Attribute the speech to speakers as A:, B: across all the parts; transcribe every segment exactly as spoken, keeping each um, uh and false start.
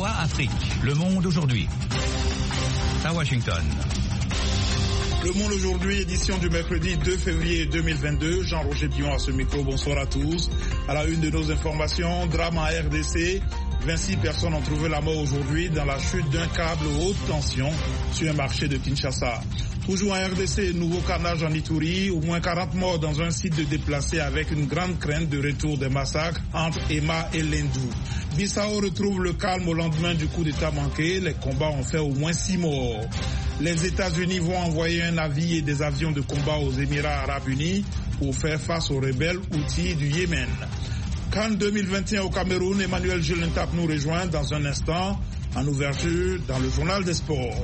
A: Voix Afrique. Le monde aujourd'hui. À Washington.
B: Le Monde aujourd'hui, édition du mercredi deux février deux mille vingt-deux. Jean-Roger Billon à ce micro, bonsoir à tous. À la une de nos informations, drame en R D C. vingt-six personnes ont trouvé la mort aujourd'hui dans la chute d'un câble haute tension sur un marché de Kinshasa. Toujours en R D C, nouveau carnage en Ituri, au moins quarante morts dans un site de déplacés avec une grande crainte de retour des massacres entre Emma et Lendou. Bissau retrouve le calme au lendemain du coup d'État manqué. Les combats ont fait au moins six morts. Les États-Unis vont envoyer un navire et des avions de combat aux Émirats arabes unis pour faire face aux rebelles Houthis du Yémen. Cannes deux mille vingt et un au Cameroun, Emmanuel Gelentap nous rejoint dans un instant en ouverture dans le journal des sports.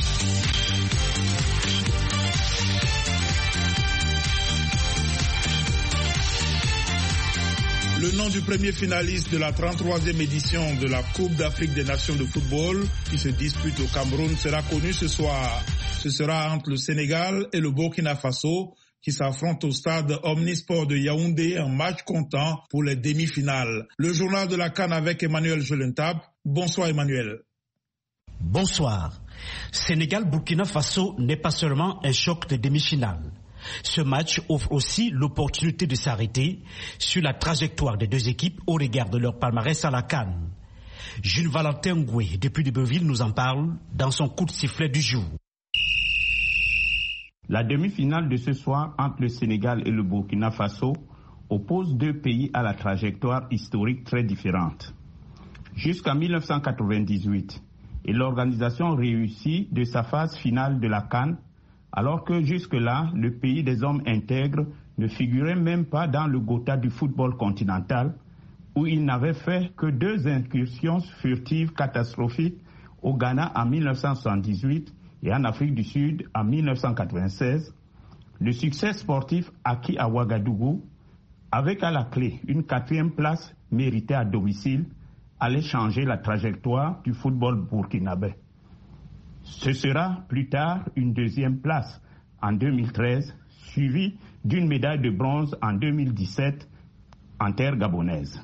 B: Le nom du premier finaliste de la trente-troisième édition de la Coupe d'Afrique des Nations de football qui se dispute au Cameroun sera connu ce soir. Ce sera entre le Sénégal et le Burkina Faso qui s'affrontent au stade Omnisport de Yaoundé, un match comptant pour les demi-finales. Le journal de la Cannes avec Emmanuel Gelentap. Bonsoir Emmanuel.
C: Bonsoir. Sénégal-Burkina Faso n'est pas seulement un choc de demi-finale. Ce match offre aussi l'opportunité de s'arrêter sur la trajectoire des deux équipes au regard de leur palmarès à la CAN. Jules Valentin Ngoué, depuis Libreville, nous en parle dans son coup de sifflet du jour.
D: La demi-finale de ce soir entre le Sénégal et le Burkina Faso oppose deux pays à la trajectoire historique très différente. Jusqu'en mille neuf cent quatre-vingt-dix-huit, et l'organisation réussit de sa phase finale de la CAN, alors que jusque-là, le pays des hommes intègres ne figurait même pas dans le quota du football continental, où il n'avait fait que deux incursions furtives catastrophiques au Ghana en mille neuf cent soixante-dix-huit et en Afrique du Sud en mille neuf cent quatre-vingt-seize. Le succès sportif acquis à Ouagadougou, avec à la clé une quatrième place méritée à domicile, allait changer la trajectoire du football burkinabé. Ce sera plus tard une deuxième place en deux mille treize, suivie d'une médaille de bronze en deux mille dix-sept en terre gabonaise.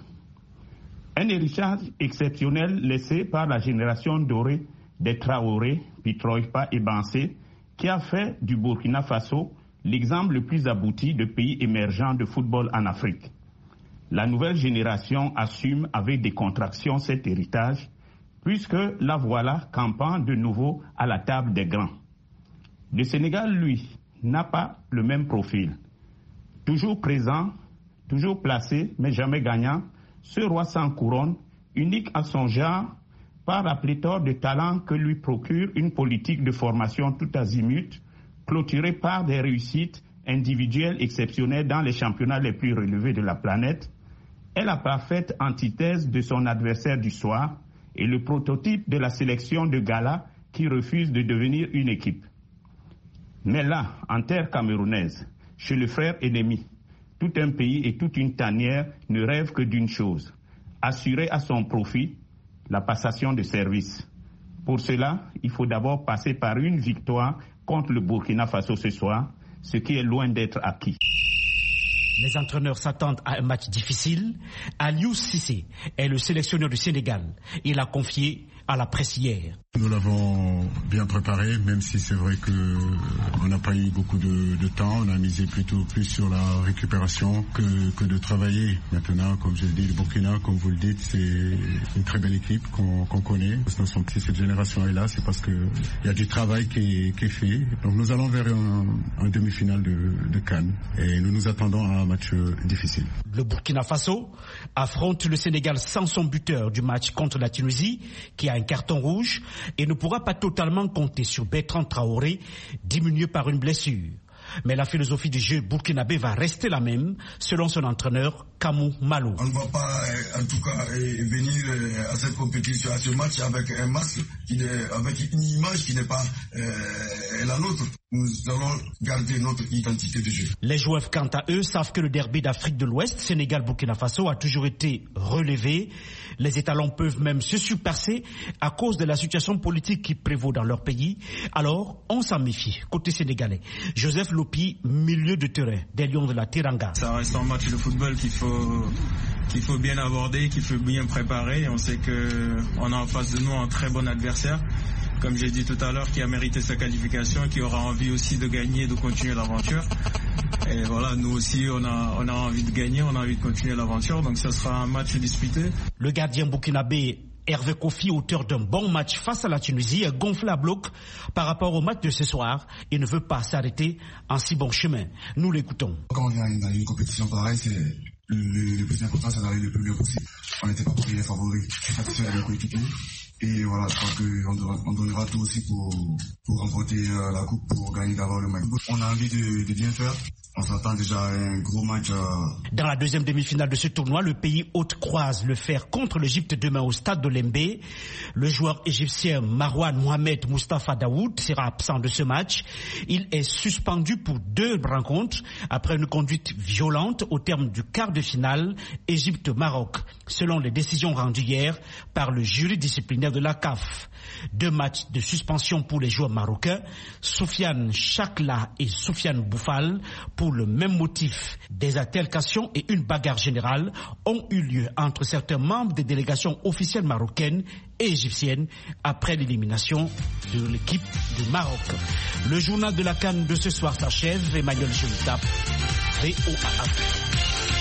D: Un héritage exceptionnel laissé par la génération dorée des Traoré, Pitroipa et Bansé, qui a fait du Burkina Faso l'exemple le plus abouti de pays émergents de football en Afrique. La nouvelle génération assume avec décontraction cet héritage, puisque la voilà campant de nouveau à la table des grands. Le Sénégal, lui, n'a pas le même profil. Toujours présent, toujours placé, mais jamais gagnant, ce roi sans couronne, unique à son genre, par la pléthore de talents que lui procure une politique de formation tout azimut, clôturée par des réussites individuelles exceptionnelles dans les championnats les plus relevés de la planète, est la parfaite antithèse de son adversaire du soir, et le prototype de la sélection de gala qui refuse de devenir une équipe. Mais là, en terre camerounaise, chez le frère ennemi, tout un pays et toute une tanière ne rêvent que d'une chose, assurer à son profit la passation de service. Pour cela, il faut d'abord passer par une victoire contre le Burkina Faso ce soir, ce qui est loin d'être acquis.
C: Les entraîneurs s'attendent à un match difficile. Aliou Cissé est le sélectionneur du Sénégal. Il a confié à la presse hier.
E: Nous l'avons bien préparé, même si c'est vrai qu'on n'a pas eu beaucoup de, de temps. On a misé plutôt plus sur la récupération que, que de travailler. Maintenant, comme je le dis, le Burkina, comme vous le dites, c'est une très belle équipe qu'on qu'on connaît. Si cette génération est là, c'est parce qu'il y a du travail qui est, qui est fait. Donc nous allons vers un, un demi-finale de, de Cannes et nous nous attendons à un match difficile.
C: Le Burkina Faso affronte le Sénégal sans son buteur du match contre la Tunisie, qui a un carton rouge, et ne pourra pas totalement compter sur Bertrand Traoré, diminué par une blessure. Mais la philosophie du jeu burkinabé va rester la même, selon son entraîneur Kamou Malo.
F: On ne va pas, en tout cas, venir à cette compétition, à ce match avec un masque, qui est, avec une image qui n'est pas euh, la nôtre. Nous allons garder notre identité de jeu.
C: Les joueurs, quant à eux, savent que le derby d'Afrique de l'Ouest, Sénégal-Burkina Faso, a toujours été relevé. Les étalons peuvent même se surpasser à cause de la situation politique qui prévaut dans leur pays. Alors, on s'en méfie. Côté sénégalais, Joseph Lopi, milieu de terrain des Lions de la Teranga.
G: Ça reste un match de football qu'il faut, qu'il faut bien aborder, qu'il faut bien préparer. On sait qu'on a en face de nous un très bon adversaire, comme j'ai dit tout à l'heure, qui a mérité sa qualification et qui aura envie aussi de gagner et de continuer l'aventure. Et voilà, nous aussi, on a, on a envie de gagner, on a envie de continuer l'aventure, donc ce sera un match disputé.
C: Le gardien burkinabé Hervé Kofi, auteur d'un bon match face à la Tunisie, est gonflé à bloc par rapport au match de ce soir et ne veut pas s'arrêter en si bon chemin. Nous l'écoutons.
F: Quand on vient dans une compétition pareille, c'est le, le plus important, c'est d'arriver le plus bien possible. On n'était pas pour les favoris, c'est satisfait avec nos coéquipiers. Et voilà, je crois qu'on on donnera tout aussi pour, pour remporter euh, la coupe, pour gagner d'abord le match. On a envie de, de bien faire. On s'attend déjà à un gros match. Euh...
C: Dans la deuxième demi-finale de ce tournoi, le pays hôte croise le fer contre l'Égypte demain au stade de Lembe. Le joueur égyptien Marwan Mohamed Mustafa Daoud sera absent de ce match. Il est suspendu pour deux rencontres après une conduite violente au terme du quart de finale Égypte-Maroc, selon les décisions rendues hier par le jury disciplinaire de la C A F. Deux matchs de suspension pour les joueurs marocains, Soufiane Chakla et Soufiane Boufal, pour le même motif. Des altercations et une bagarre générale ont eu lieu entre certains membres des délégations officielles marocaines et égyptiennes après l'élimination de l'équipe du Maroc. Le journal de la CAN de ce soir s'achève. Emmanuel Jolita, V O A Afrique.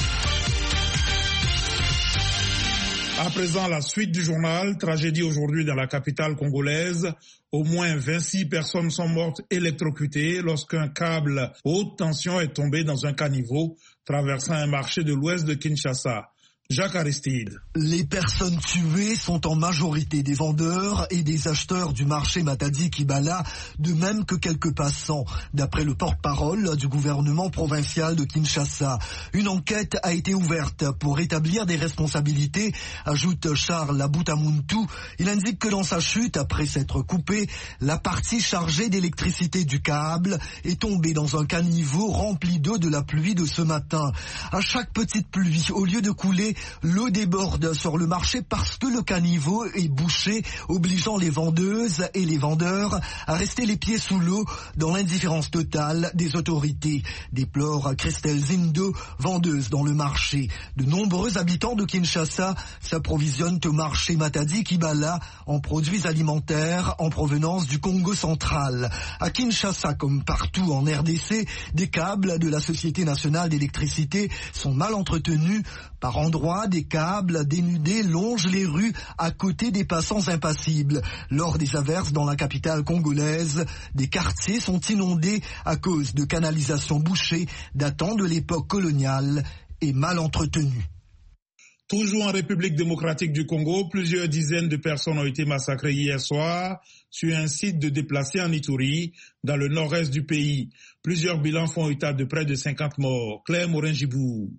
B: À présent, la suite du journal. Tragédie aujourd'hui dans la capitale congolaise. Au moins vingt-six personnes sont mortes électrocutées lorsqu'un câble haute tension est tombé dans un caniveau traversant un marché de l'ouest de Kinshasa. Jacques Aristide.
H: Les personnes tuées sont en majorité des vendeurs et des acheteurs du marché Matadi Kibala, de même que quelques passants. D'après le porte-parole du gouvernement provincial de Kinshasa, une enquête a été ouverte pour établir des responsabilités, ajoute Charles Aboutamuntu. Il indique que dans sa chute, après s'être coupé, la partie chargée d'électricité du câble est tombée dans un caniveau rempli d'eau de la pluie de ce matin. À chaque petite pluie, au lieu de couler, l'eau déborde sur le marché parce que le caniveau est bouché, obligeant les vendeuses et les vendeurs à rester les pieds sous l'eau dans l'indifférence totale des autorités. Déplore Christelle Zindo, vendeuse dans le marché. De nombreux habitants de Kinshasa s'approvisionnent au marché Matadi Kibala en produits alimentaires en provenance du Congo central. À Kinshasa, comme partout en R D C, des câbles de la Société nationale d'électricité sont mal entretenus. Par endroits, des câbles dénudés longent les rues à côté des passants impassibles. Lors des averses dans la capitale congolaise, des quartiers sont inondés à cause de canalisations bouchées datant de l'époque coloniale et mal entretenues.
B: Toujours en République démocratique du Congo, plusieurs dizaines de personnes ont été massacrées hier soir sur un site de déplacés en Ituri, dans le nord-est du pays. Plusieurs bilans font état de près de cinquante morts. Claire Morin-Gibou.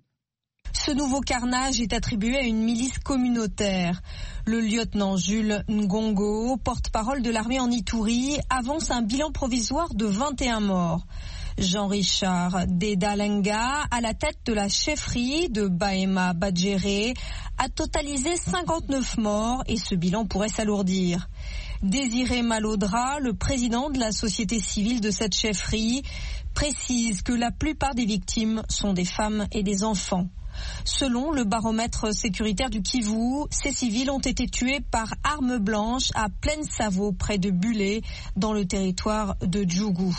I: Ce nouveau carnage est attribué à une milice communautaire. Le lieutenant Jules Ngongo, porte-parole de l'armée en Ituri, avance un bilan provisoire de vingt et un morts. Jean-Richard Dedalenga, à la tête de la chefferie de Bahema Badjéré, a totalisé cinquante-neuf morts et ce bilan pourrait s'alourdir. Désiré Malodra, le président de la société civile de cette chefferie, précise que la plupart des victimes sont des femmes et des enfants. Selon le baromètre sécuritaire du Kivu, ces civils ont été tués par armes blanches à Plaine-Savo, près de Bulé, dans le territoire de Djougou.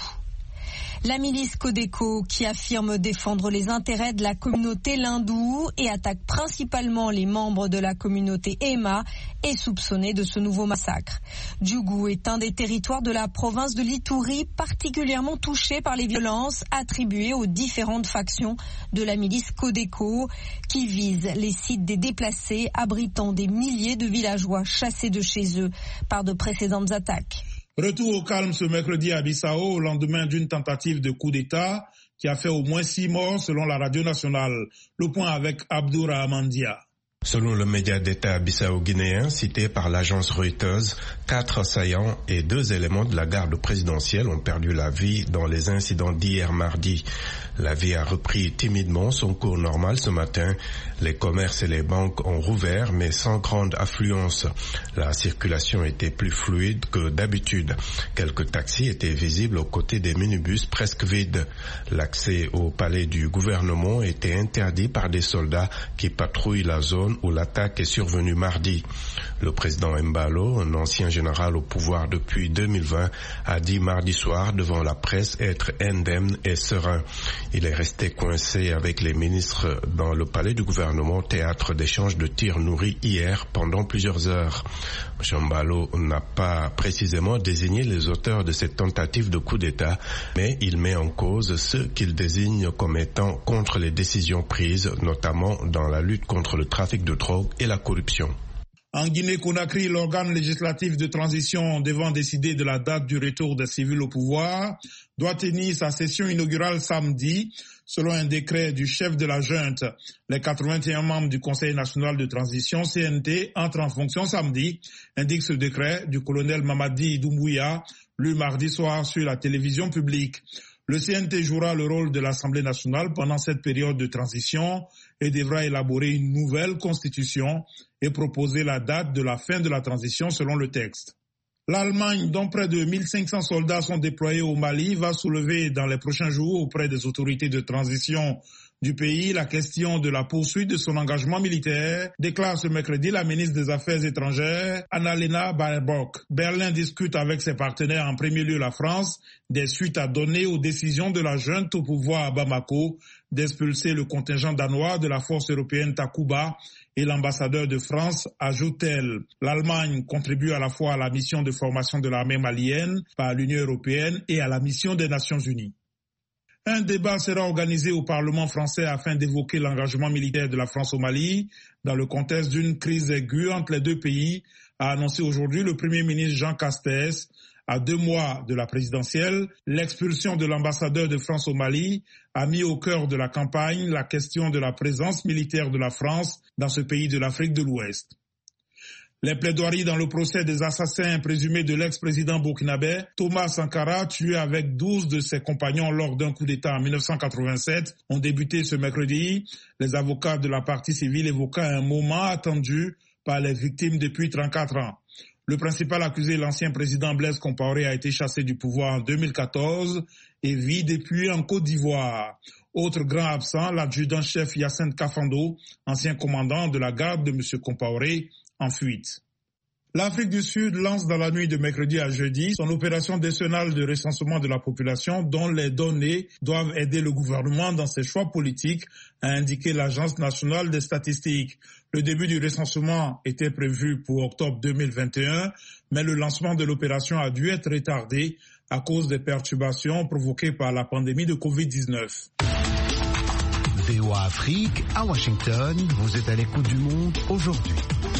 I: La milice Codeco, qui affirme défendre les intérêts de la communauté Lindou et attaque principalement les membres de la communauté Ema, est soupçonnée de ce nouveau massacre. Djougou est un des territoires de la province de l'Ituri particulièrement touché par les violences attribuées aux différentes factions de la milice Codeco, qui visent les sites des déplacés abritant des milliers de villageois chassés de chez eux par de précédentes attaques.
B: Retour au calme ce mercredi à Bissau, au lendemain d'une tentative de coup d'État qui a fait au moins six morts selon la radio nationale. Le point avec Abdourahmane Dia.
J: Selon le média d'État bissau-guinéen cité par l'agence Reuters, quatre assaillants et deux éléments de la garde présidentielle ont perdu la vie dans les incidents d'hier mardi. La vie a repris timidement son cours normal ce matin. Les commerces et les banques ont rouvert, mais sans grande affluence. La circulation était plus fluide que d'habitude. Quelques taxis étaient visibles aux côtés des minibus presque vides. L'accès au palais du gouvernement était interdit par des soldats qui patrouillent la zone où l'attaque est survenue mardi. Le président Embalo, un ancien général au pouvoir depuis deux mille vingt, a dit mardi soir devant la presse être indemne et serein. Il est resté coincé avec les ministres dans le palais du gouvernement, théâtre d'échanges de tirs nourris hier pendant plusieurs heures. M. Embalo n'a pas précisément désigné les auteurs de cette tentative de coup d'État, mais il met en cause ceux qu'il désigne comme étant contre les décisions prises, notamment dans la lutte contre le trafic de drogue et la corruption.
B: En Guinée-Conakry, l'organe législatif de transition devant décider de la date du retour des civils au pouvoir doit tenir sa session inaugurale samedi, selon un décret du chef de la junte. Les quatre-vingt-un membres du Conseil national de transition, C N T, entrent en fonction samedi, indique ce décret du colonel Mamadi Doumbouya, lu mardi soir sur la télévision publique. Le C N T jouera le rôle de l'Assemblée nationale pendant cette période de transition et devra élaborer une nouvelle constitution et proposer la date de la fin de la transition selon le texte. L'Allemagne, dont près de mille cinq cents soldats sont déployés au Mali, va soulever dans les prochains jours auprès des autorités de transition du pays la question de la poursuite de son engagement militaire, déclare ce mercredi la ministre des Affaires étrangères, Annalena Baerbock. Berlin discute avec ses partenaires, en premier lieu la France, des suites à donner aux décisions de la junte au pouvoir à Bamako d'expulser le contingent danois de la force européenne Takuba et l'ambassadeur de France, ajoute-t-elle. L'Allemagne contribue à la fois à la mission de formation de l'armée malienne par l'Union européenne et à la mission des Nations unies. Un débat sera organisé au Parlement français afin d'évoquer l'engagement militaire de la France au Mali dans le contexte d'une crise aiguë entre les deux pays, a annoncé aujourd'hui le Premier ministre Jean Castex. À deux mois de la présidentielle, l'expulsion de l'ambassadeur de France au Mali a mis au cœur de la campagne la question de la présence militaire de la France dans ce pays de l'Afrique de l'Ouest. Les plaidoiries dans le procès des assassins présumés de l'ex-président burkinabé Thomas Sankara, tué avec douze de ses compagnons lors d'un coup d'État en mille neuf cent quatre-vingt-sept, ont débuté ce mercredi. Les avocats de la partie civile évoquant un moment attendu par les victimes depuis trente-quatre ans. Le principal accusé, l'ancien président Blaise Compaoré, a été chassé du pouvoir en deux mille quatorze et vit depuis en Côte d'Ivoire. Autre grand absent, l'adjudant-chef Hyacinthe Kafando, ancien commandant de la garde de M. Compaoré, en fuite. L'Afrique du Sud lance dans la nuit de mercredi à jeudi son opération décennale de recensement de la population dont les données doivent aider le gouvernement dans ses choix politiques, a indiqué l'Agence nationale des statistiques. Le début du recensement était prévu pour octobre deux mille vingt et un, mais le lancement de l'opération a dû être retardé à cause des perturbations provoquées par la pandémie de covid dix-neuf.
A: V O A Afrique, à Washington, vous êtes à l'écoute du monde aujourd'hui.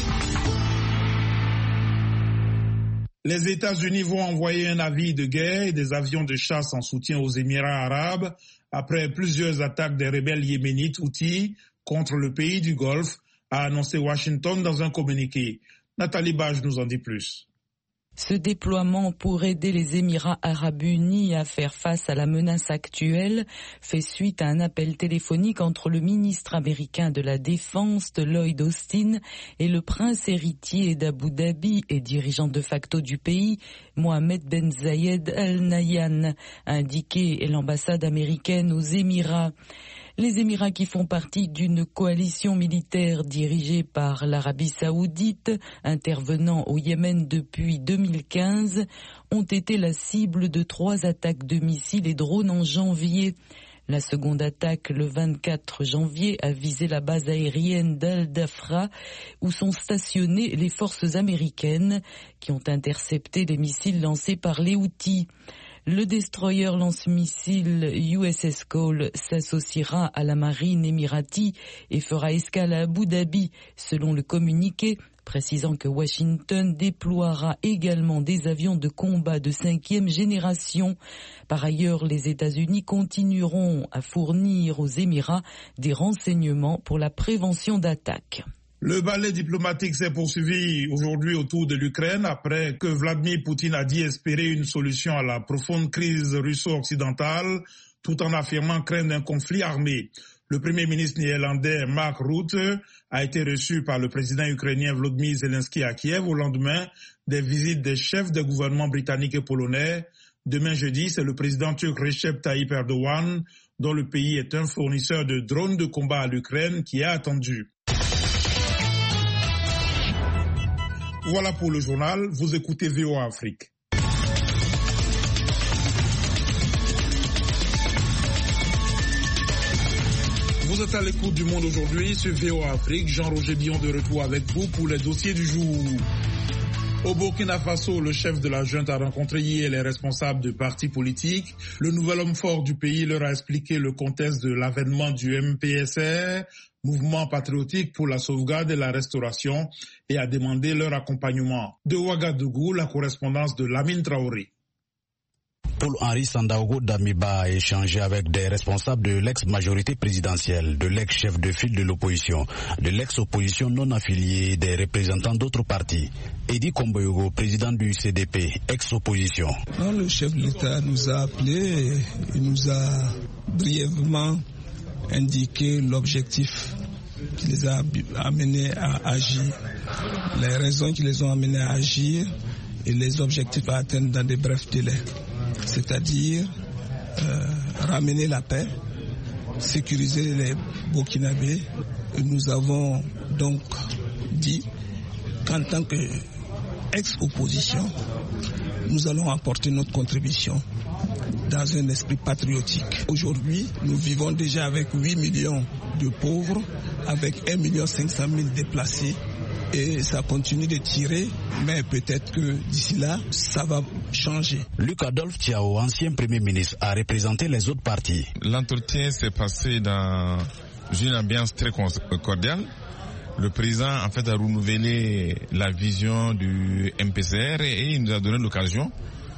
B: Les États-Unis vont envoyer un navire de guerre et des avions de chasse en soutien aux Émirats arabes après plusieurs attaques des rebelles yéménites Houthis contre le pays du Golfe, a annoncé Washington dans un communiqué. Nathalie Bage nous en dit plus.
K: Ce déploiement pour aider les Émirats arabes unis à faire face à la menace actuelle fait suite à un appel téléphonique entre le ministre américain de la Défense, de Lloyd Austin, et le prince héritier d'Abu Dhabi et dirigeant de facto du pays, Mohamed Ben Zayed Al Nahyan, a indiqué l'ambassade américaine aux Émirats. Les Émirats, qui font partie d'une coalition militaire dirigée par l'Arabie saoudite, intervenant au Yémen depuis deux mille quinze, ont été la cible de trois attaques de missiles et drones en janvier. La seconde attaque, le vingt-quatre janvier, a visé la base aérienne d'Al-Dafra, où sont stationnées les forces américaines, qui ont intercepté les missiles lancés par les Houthis. Le destroyer lance-missile U S S Cole s'associera à la marine émirati et fera escale à Abu Dhabi, selon le communiqué, précisant que Washington déploiera également des avions de combat de cinquième génération. Par ailleurs, les États-Unis continueront à fournir aux Émirats des renseignements pour la prévention d'attaques.
B: Le ballet diplomatique s'est poursuivi aujourd'hui autour de l'Ukraine après que Vladimir Poutine a dit espérer une solution à la profonde crise russo-occidentale tout en affirmant craindre un conflit armé. Le premier ministre néerlandais Mark Rutte a été reçu par le président ukrainien Volodymyr Zelensky à Kiev au lendemain des visites des chefs de gouvernement britanniques et polonais. Demain jeudi, c'est le président turc Recep Tayyip Erdogan, dont le pays est un fournisseur de drones de combat à l'Ukraine, qui est attendu. Voilà pour le journal, vous écoutez V O A Afrique. Vous êtes à l'écoute du Monde aujourd'hui sur V O A Afrique. Jean-Roger Billon de retour avec vous pour les dossiers du jour. Au Burkina Faso, le chef de la junte a rencontré hier les responsables de partis politiques. Le nouvel homme fort du pays leur a expliqué le contexte de l'avènement du M P S R, mouvement patriotique pour la sauvegarde et la restauration, et a demandé leur accompagnement. De Ouagadougou, la correspondance de Lamine Traoré.
L: Paul-Henri Sandaogo Damiba a échangé avec des responsables de l'ex-majorité présidentielle, de l'ex-chef de file de l'opposition, de l'ex-opposition non affiliée, des représentants d'autres partis. Edi Komboyogo, président du C D P, ex-opposition.
M: Non, le chef de l'État nous a appelés et il nous a brièvement indiqué l'objectif qui les a amenés à agir, les raisons qui les ont amenés à agir et les objectifs à atteindre dans des brefs délais. C'est-à-dire euh, ramener la paix, sécuriser les Burkinabés. Et nous avons donc dit qu'en tant qu'ex-opposition, nous allons apporter notre contribution dans un esprit patriotique. Aujourd'hui, nous vivons déjà avec huit millions de pauvres, avec un million cinq cent mille déplacés. Et ça continue de tirer, mais peut-être que d'ici là, ça va changer.
L: Luc Adolphe Thiaw, ancien Premier ministre, a représenté les autres partis.
N: L'entretien s'est passé dans une ambiance très cordiale. Le président, en fait, a renouvelé la vision du M P C R et il nous a donné l'occasion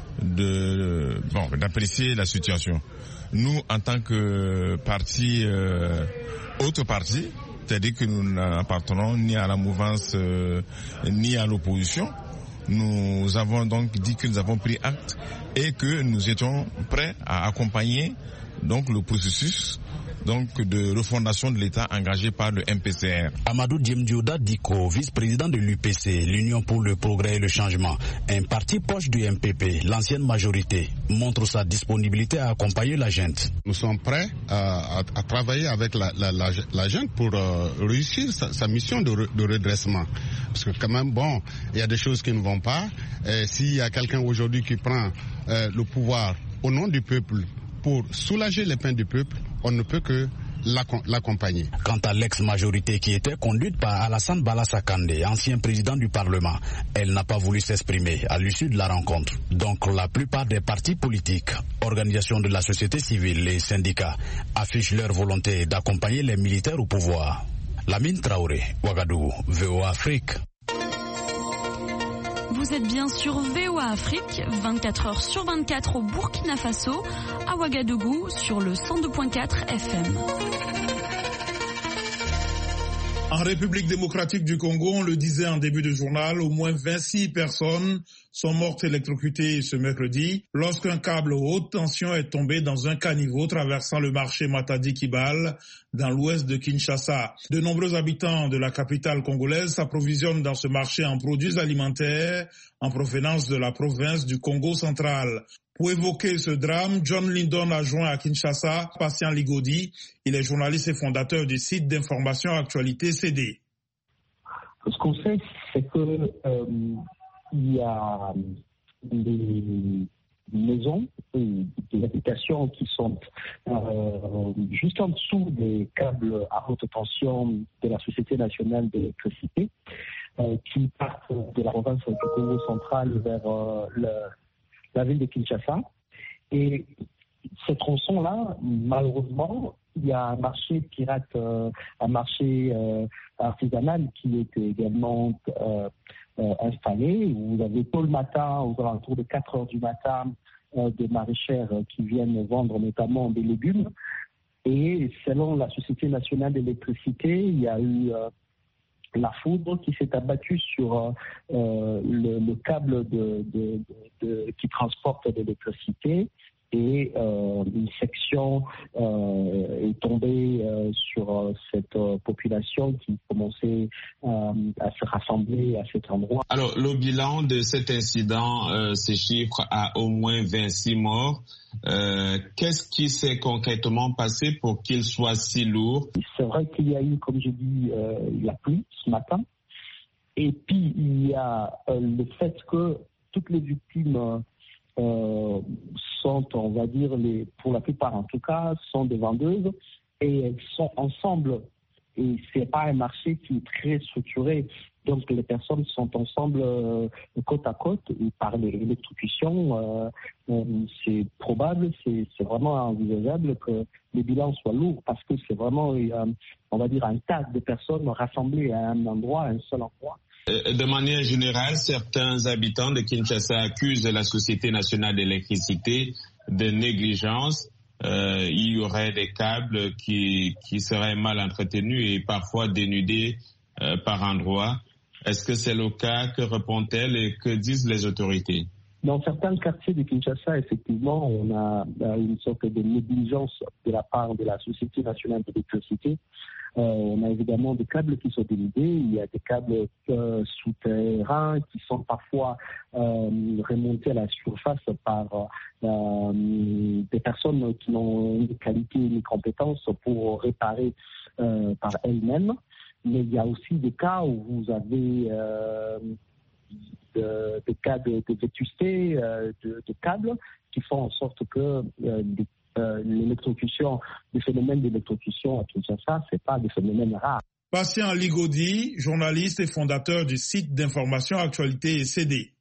N: de, bon, d'apprécier la situation. Nous, en tant que parti, euh, autre parti, c'est-à-dire que nous n'appartenons ni à la mouvance euh, ni à l'opposition. Nous avons donc dit que nous avons pris acte et que nous étions prêts à accompagner donc le processus donc de refondation de l'État engagé par le M P C R.
L: Amadou Djemdioda Diko, vice-président de l'U P C, l'Union pour le progrès et le changement, un parti proche du M P P, l'ancienne majorité, montre sa disponibilité à accompagner la junte.
E: Nous sommes prêts à, à, à travailler avec la, la, la, la junte pour euh, réussir sa, sa mission de, re, de redressement. Parce que quand même, bon, il y a des choses qui ne vont pas. Et s'il y a quelqu'un aujourd'hui qui prend euh, le pouvoir au nom du peuple pour soulager les peines du peuple, on ne peut que l'accompagner.
L: Quant à l'ex-majorité qui était conduite par Alassane Balassah Kandé, ancien président du Parlement, elle n'a pas voulu s'exprimer à l'issue de la rencontre. Donc la plupart des partis politiques, organisations de la société civile et syndicats affichent leur volonté d'accompagner les militaires au pouvoir. Lamine Traoré, Ouagadougou, V O A Afrique.
O: Vous êtes bien sur V O A Afrique, vingt-quatre heures sur vingt-quatre au Burkina Faso, à Ouagadougou sur le cent deux virgule quatre F M.
B: En République démocratique du Congo, on le disait en début de journal, au moins vingt-six personnes sont mortes électrocutées ce mercredi lorsqu'un câble haute tension est tombé dans un caniveau traversant le marché Matadi-Kibale dans l'ouest de Kinshasa. De nombreux habitants de la capitale congolaise s'approvisionnent dans ce marché en produits alimentaires en provenance de la province du Congo central. Pour évoquer ce drame, John Lindon a joint à Kinshasa Patient Ligodi. Il est journaliste et fondateur du site d'information Actualité C D.
P: Ce qu'on sait, c'est que euh, il y a des maisons et des habitations qui sont euh, juste en dessous des câbles à haute tension de la Société nationale d'électricité euh, qui partent de la province du Congo central vers euh, le la ville de Kinshasa. Et ce tronçon-là, malheureusement, il y a un marché pirate, euh, un marché euh, artisanal qui est également euh, euh, installé. Vous avez tôt le matin, aux alentours de quatre heures du matin, euh, des maraîchères qui viennent vendre notamment des légumes. Et selon la Société nationale d'électricité, il y a eu euh, la foudre qui s'est abattue sur euh, le, le câble de, de, de, de, qui transporte de l'électricité. Et euh, une section euh, est tombée euh, sur euh, cette euh, population qui commençait euh, à se rassembler à cet endroit.
Q: Alors, le bilan de cet incident euh, se chiffre à au moins vingt-six morts. Euh, qu'est-ce qui s'est concrètement passé pour qu'il soit si lourd?
P: C'est vrai qu'il y a eu, comme je dis, euh, la pluie ce matin. Et puis, il y a euh, le fait que toutes les victimes Euh, sont, on va dire, les, pour la plupart en tout cas, sont des vendeuses et elles sont ensemble. Et c'est pas un marché qui est très structuré. Donc les personnes sont ensemble euh, côte à côte et par l'électrocution, euh, euh, c'est probable, c'est, c'est vraiment envisageable que les bilans soient lourds parce que c'est vraiment, euh, on va dire, un tas de personnes rassemblées à un endroit, à un seul endroit.
Q: De manière générale, certains habitants de Kinshasa accusent la Société nationale d'électricité de négligence. Euh, il y aurait des câbles qui, qui seraient mal entretenus et parfois dénudés euh, par endroits. Est-ce que c'est le cas? Que répond-elle et que disent les autorités?
P: Dans certains quartiers de Kinshasa, effectivement, on a une sorte de négligence de la part de la Société nationale d'électricité. Euh, on a évidemment des câbles qui sont dénudés, il y a des câbles euh, souterrains qui sont parfois euh, remontés à la surface par euh, des personnes qui n'ont ni qualité ni compétences pour réparer euh, par elles-mêmes. Mais il y a aussi des cas où vous avez euh, de, des cas de, de vétusté euh, de, de câbles qui font en sorte que euh, des Euh, l'électrocution, le phénomène d'électrocution à Kinshasa, c'est pas des phénomènes rares.
B: Patient Ligodi, journaliste et fondateur du site d'information Actualité et C D.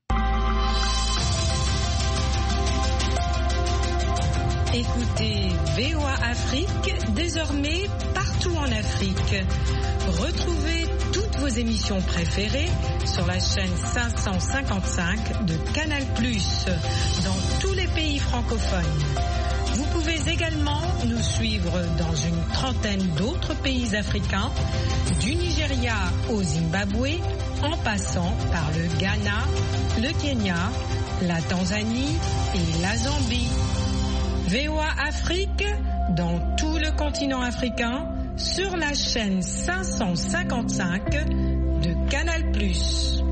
R: Écoutez V O A Afrique, désormais partout en Afrique. Retrouvez toutes vos émissions préférées sur la chaîne cinq cent cinquante-cinq de Canal plus, dans tous les pays francophones. Vous pouvez également nous suivre dans une trentaine d'autres pays africains, du Nigeria au Zimbabwe, en passant par le Ghana, le Kenya, la Tanzanie et la Zambie. V O A Afrique, dans tout le continent africain, sur la chaîne cinq cent cinquante-cinq de Canal plus.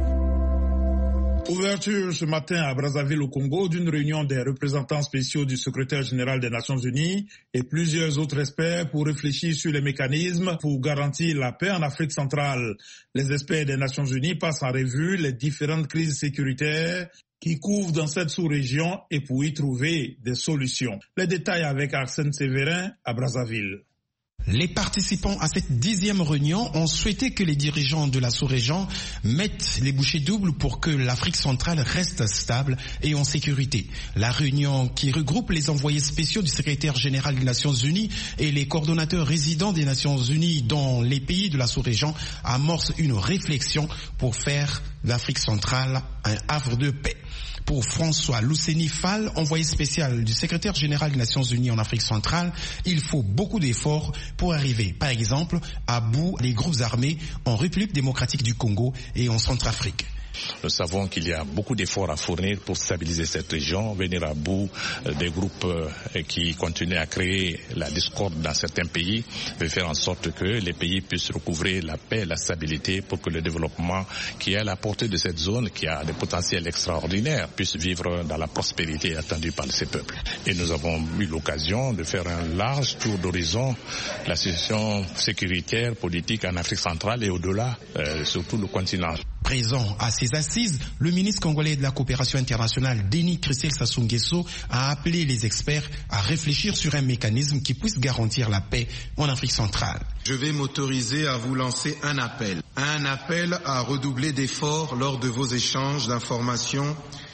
B: Ouverture ce matin à Brazzaville au Congo d'une réunion des représentants spéciaux du secrétaire général des Nations Unies et plusieurs autres experts pour réfléchir sur les mécanismes pour garantir la paix en Afrique centrale. Les experts des Nations Unies passent en revue les différentes crises sécuritaires qui couvrent dans cette sous-région et pour y trouver des solutions. Les détails avec Arsène Séverin à Brazzaville.
S: Les participants à cette dixième réunion ont souhaité que les dirigeants de la sous-région mettent les bouchées doubles pour que l'Afrique centrale reste stable et en sécurité. La réunion, qui regroupe les envoyés spéciaux du secrétaire général des Nations Unies et les coordonnateurs résidents des Nations Unies dans les pays de la sous-région, amorce une réflexion pour faire l'Afrique centrale un havre de paix. Pour François Lousseni Fall, envoyé spécial du secrétaire général des Nations Unies en Afrique centrale, il faut beaucoup d'efforts pour arriver, par exemple, à bout des groupes armés en République démocratique du Congo et en Centrafrique.
T: Nous savons qu'il y a beaucoup d'efforts à fournir pour stabiliser cette région, venir à bout des groupes qui continuent à créer la discorde dans certains pays, et faire en sorte que les pays puissent recouvrer la paix et la stabilité pour que le développement qui est à la portée de cette zone, qui a des potentiels extraordinaires, puisse vivre dans la prospérité attendue par ces peuples. Et nous avons eu l'occasion de faire un large tour d'horizon de la situation sécuritaire, politique en Afrique centrale et au-delà, euh, sur tout le continent.
S: Présent à ces assises, le ministre congolais de la coopération internationale, Denis Christel Sassou Nguesso, a appelé les experts à réfléchir sur un mécanisme qui puisse garantir la paix en Afrique centrale.
U: Je vais m'autoriser à vous lancer un appel. Un appel à redoubler d'efforts lors de vos échanges d'informations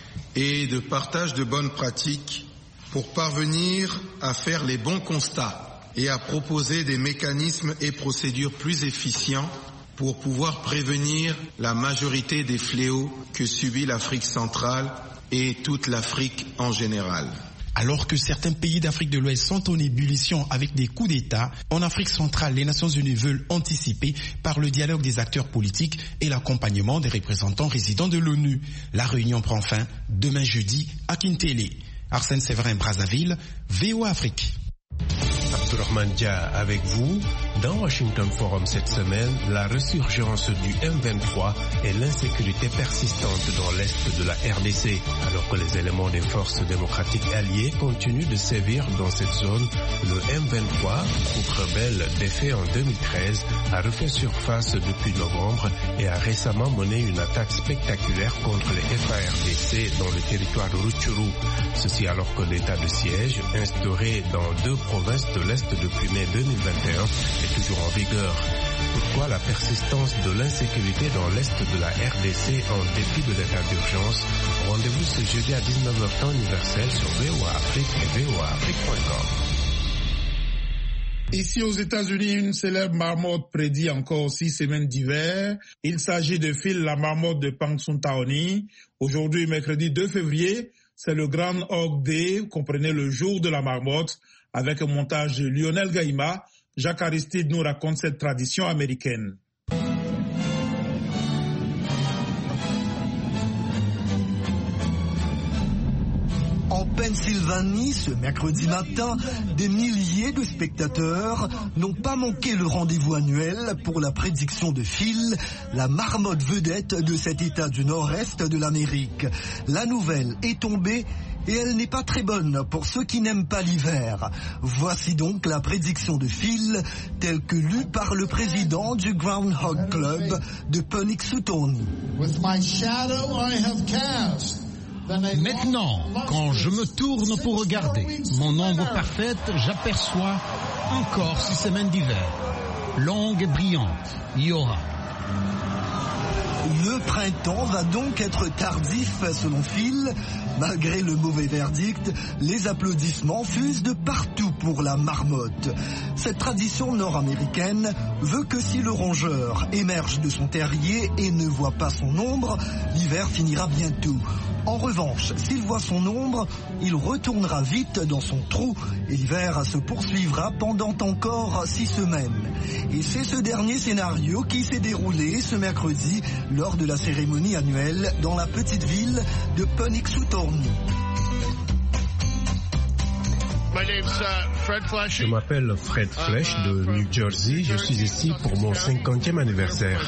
U: et de partage de bonnes pratiques pour parvenir à faire les bons constats et à proposer des mécanismes et procédures plus efficients pour pouvoir prévenir la majorité des fléaux que subit l'Afrique centrale et toute l'Afrique en général.
S: Alors que certains pays d'Afrique de l'Ouest sont en ébullition avec des coups d'État, en Afrique centrale, les Nations Unies veulent anticiper par le dialogue des acteurs politiques et l'accompagnement des représentants résidents de l'ONU. La réunion prend fin demain jeudi à Kintélé. Arsène Séverin, Brazzaville, V O A Afrique.
J: Abdourahmane Dia avec vous. Dans Washington Forum cette semaine, la résurgence du M vingt-trois et l'insécurité persistante dans l'est de la R D C. Alors que les éléments des forces démocratiques alliées continuent de sévir dans cette zone, le M vingt-trois, groupe rebelle défait en deux mille treize, a refait surface depuis novembre et a récemment mené une attaque spectaculaire contre les F A R D C dans le territoire de Rutshuru. Ceci alors que l'état de siège, instauré dans deux provinces de l'Est depuis mai deux mille vingt et un, est toujours en vigueur. Pourquoi la persistance de l'insécurité dans l'Est de la R D C en dépit de l'état d'urgence? Rendez-vous ce jeudi à dix-neuf heures temps universel sur V O A Afrique et V O A Afrique point com.
B: Ici aux États-Unis, une célèbre marmotte prédit encore six semaines d'hiver. Il s'agit de Phil, la marmotte de Punxsutawney. Aujourd'hui, mercredi deux février, c'est le Grand Hog Day, comprenez le jour de la marmotte, avec un montage de Lionel Gaïma. Jacques Aristide nous raconte cette tradition américaine.
H: En Pennsylvanie, ce mercredi matin, des milliers de spectateurs n'ont pas manqué le rendez-vous annuel pour la prédiction de Phil, la marmotte vedette de cet État du nord-est de l'Amérique. La nouvelle est tombée et elle n'est pas très bonne pour ceux qui n'aiment pas l'hiver. Voici donc la prédiction de Phil, telle que lue par le président du Groundhog Club de Punxsutawney.
D: With my shadow I have cast. Maintenant, quand je me tourne pour regarder mon ombre parfaite, j'aperçois encore six semaines d'hiver, longues et brillantes. Il y aura.
H: Le printemps va donc être tardif selon Phil. Malgré le mauvais verdict, les applaudissements fusent de partout pour la marmotte. Cette tradition nord-américaine veut que si le rongeur émerge de son terrier et ne voit pas son ombre, l'hiver finira bientôt. En revanche, s'il voit son ombre, il retournera vite dans son trou et l'hiver se poursuivra pendant encore six semaines. Et c'est ce dernier scénario qui s'est déroulé ce mercredi lors de la cérémonie annuelle dans la petite ville de Punxsutawney.
J: Je m'appelle Fred Flesh de New Jersey. Je suis ici pour mon cinquantième anniversaire.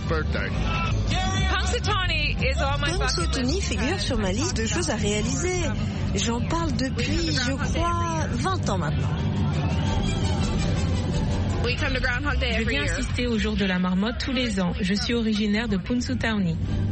V: Punxsutawney figure sur ma liste de choses à réaliser. J'en parle depuis, je crois, vingt ans maintenant.
W: Je viens assister au jour de la marmotte tous les ans. Je suis originaire de Punxsutawney.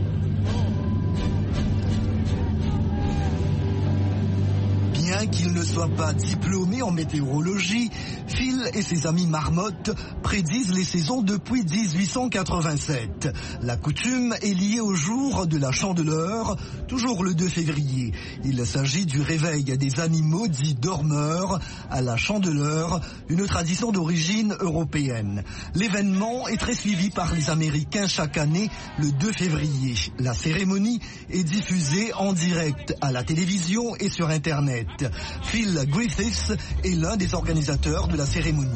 H: Bien qu'il ne soit pas diplômé en météorologie, Phil et ses amis marmottes prédisent les saisons depuis dix-huit cent quatre-vingt-sept. La coutume est liée au jour de la Chandeleur, toujours le deux février. Il s'agit du réveil des animaux dits dormeurs à la Chandeleur, une tradition d'origine européenne. L'événement est très suivi par les Américains chaque année le deux février. La cérémonie est diffusée en direct à la télévision et sur Internet. Phil Griffiths est l'un des organisateurs de la cérémonie.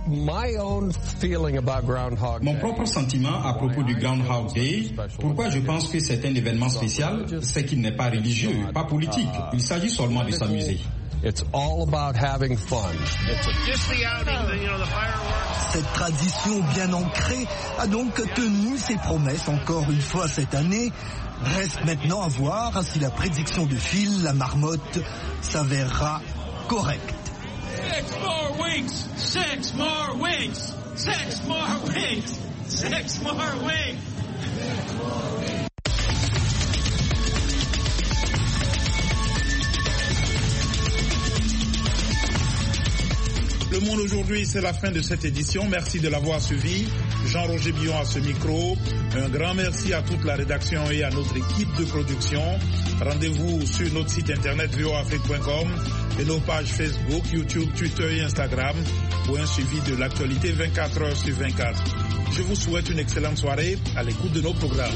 X: Mon propre sentiment à propos du Groundhog Day, pourquoi je pense que c'est un événement spécial, c'est qu'il n'est pas religieux, pas politique. Il s'agit seulement de s'amuser.
Y: It's all about having fun.
H: Cette tradition bien ancrée a donc tenu ses promesses encore une fois cette année. Reste maintenant à voir si la prédiction de Phil, la marmotte, s'avérera correcte.
Z: Six more weeks! Six more weeks! Six more weeks! Six more weeks!
B: Le Monde aujourd'hui, c'est la fin de cette édition. Merci de l'avoir suivi. Jean-Roger Billon à ce micro. Un grand merci à toute la rédaction et à notre équipe de production. Rendez-vous sur notre site internet v o a afrique point com et nos pages Facebook, YouTube, Twitter et Instagram pour un suivi de l'actualité vingt-quatre heures sur vingt-quatre. Je vous souhaite une excellente soirée à l'écoute de nos programmes.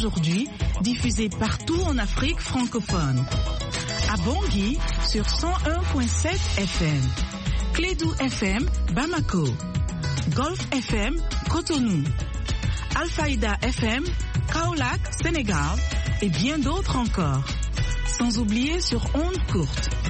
A: d'aujourd'hui, diffusé partout en Afrique francophone. À Bangui sur cent un virgule sept F M. Clédou F M, Bamako. Golf F M, Cotonou. Alfaïda F M, Kaolack, Sénégal. Et bien d'autres encore. Sans oublier sur ondes courtes.